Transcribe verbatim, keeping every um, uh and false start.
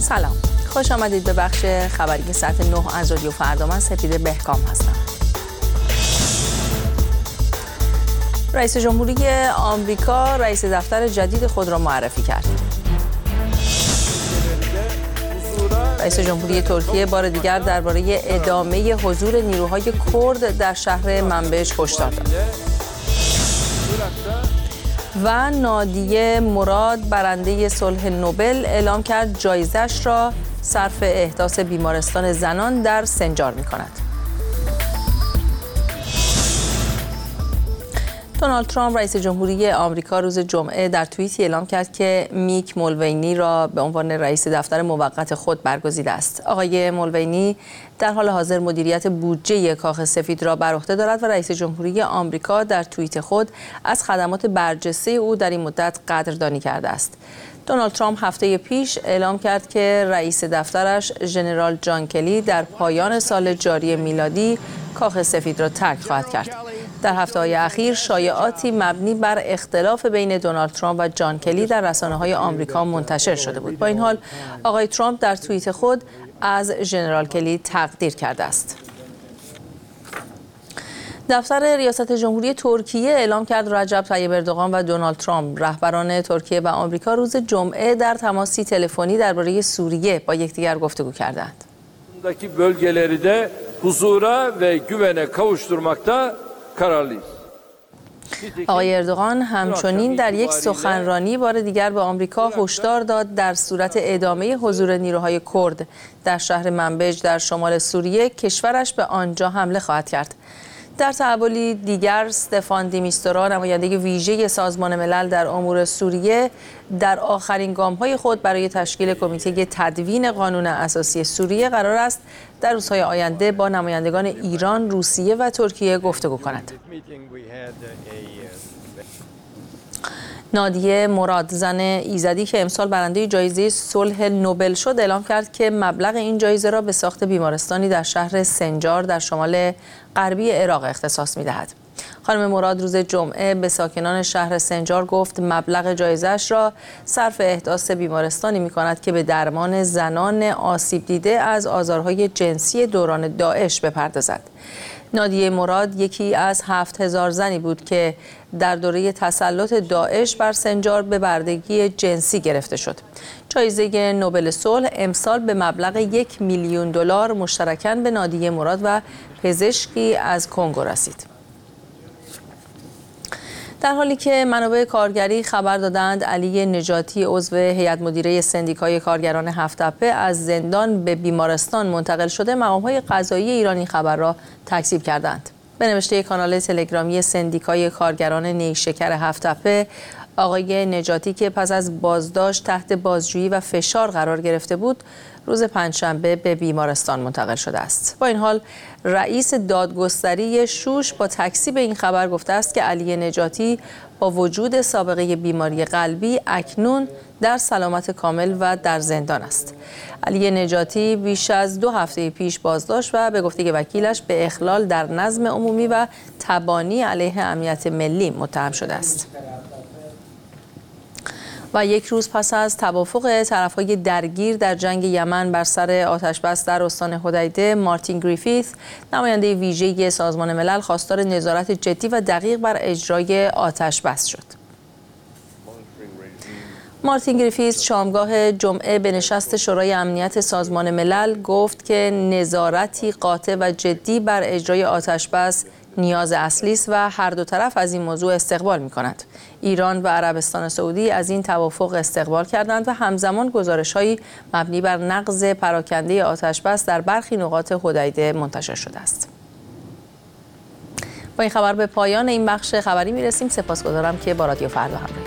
سلام، خوش آمدید به بخش خبری ساعت نه از رادیو فردا. من سپیده بهکام هستم. رئیس جمهوری آمریکا رئیس دفتر جدید خود را معرفی کرد. رئیس جمهوری ترکیه بار دیگر درباره ادامه حضور نیروهای کرد در شهر منبج هشدار داد. و نادیه مراد برنده صلح نوبل اعلام کرد جایزه‌اش را صرف احداث بیمارستان زنان در سنجار می‌کند. دونالد ترامپ رئیس جمهوری آمریکا روز جمعه در توییتی اعلام کرد که میک مولوینی را به عنوان رئیس دفتر موقت خود برگزیده است. آقای مولوینی در حال حاضر مدیریت بودجه کاخ سفید را بر عهده دارد و رئیس جمهوری آمریکا در توییت خود از خدمات برجسته او در این مدت قدردانی کرده است. دونالد ترامپ هفته پیش اعلام کرد که رئیس دفترش ژنرال جان کلی در پایان سال جاری میلادی کاخ سفید را ترک خواهد کرد. در هفته‌های اخیر شایعاتی مبنی بر اختلاف بین دونالد ترامپ و جان کلی در رسانه‌های آمریکا منتشر شده بود. با این حال آقای ترامپ در توییت خود از ژنرال کلی تقدیر کرده است. دفتر ریاست جمهوری ترکیه اعلام کرد رجب طیب اردوغان و دونالد ترامپ رهبران ترکیه و آمریکا روز جمعه در تماسی تلفنی درباره سوریه با یکدیگر گفتگو کردند. Buradaki bölgeleri de huzura ve güvene kavuşturmakta kararlıyız. آقای اردوغان همچنین در یک سخنرانی بار دیگر به آمریکا هشدار داد در صورت ادامه حضور نیروهای کرد در شهر منبج در شمال سوریه کشورش به آنجا حمله خواهد کرد. در تحولی دیگر استفان دی میستورا نماینده ویژه سازمان ملل در امور سوریه در آخرین گام‌های خود برای تشکیل کمیته تدوین قانون اساسی سوریه قرار است در روزهای آینده با نمایندگان ایران، روسیه و ترکیه گفتگو کند. نادیه مراد، زن ایزدی که امسال برنده جایزه صلح نوبل شد، اعلام کرد که مبلغ این جایزه را به ساخت بیمارستانی در شهر سنجار در شمال غربی عراق اختصاص می‌دهد. خانم مراد روز جمعه به ساکنان شهر سنجار گفت مبلغ جایزه‌اش را صرف احداث بیمارستانی می‌کند که به درمان زنان آسیب دیده از آزارهای جنسی دوران داعش بپردازد. نادیه مراد یکی از هفت هزار زنی بود که در دوره تسلط داعش بر سنجار به بردگی جنسی گرفته شد. جایزه نوبل صلح امسال به مبلغ یک میلیون دلار مشترکاً به نادیه مراد و پزشکی از کنگو رسید. در حالی که منابع کارگری خبر دادند علی نجاتی عضو هیئت مدیره سندیکای کارگران هفت‌تپه از زندان به بیمارستان منتقل شده، مقام‌های قضایی ایرانی خبر را تکذیب کردند. به نوشته کانال تلگرامی سندیکای کارگران نیشکر هفت‌تپه، آقای نجاتی که پس از بازداشت تحت بازجویی و فشار قرار گرفته بود، روز پنجشنبه به بیمارستان منتقل شده است. با این حال رئیس دادگستری شوش با تکذیب این خبر گفته است که علی نجاتی با وجود سابقه بیماری قلبی اکنون در سلامت کامل و در زندان است. علی نجاتی بیش از دو هفته پیش بازداشت و به گفته وکیلش به اخلال در نظم عمومی و تبانی علیه امنیت ملی متهم شده است. و یک روز پس از توافق طرف‌های درگیر در جنگ یمن بر سر آتش‌بس در استان حدیده، مارتین گریفیث، نماینده ویژه سازمان ملل، خواستار نظارت جدی و دقیق بر اجرای آتش‌بس شد. مارتین گریفیث شامگاه جمعه به نشست شورای امنیت سازمان ملل گفت که نظارتی قاطع و جدی بر اجرای آتش‌بس نیاز اصلی است و هر دو طرف از این موضوع استقبال می‌کنند. ایران و عربستان سعودی از این توافق استقبال کردند و همزمان گزارش‌هایی مبنی بر نقض پراکنده آتش‌بس در برخی نقاط حدیده منتشر شده است. با این خبر به پایان این بخش خبری می‌رسیم. سپاسگزارم که با رادیو فردا همراه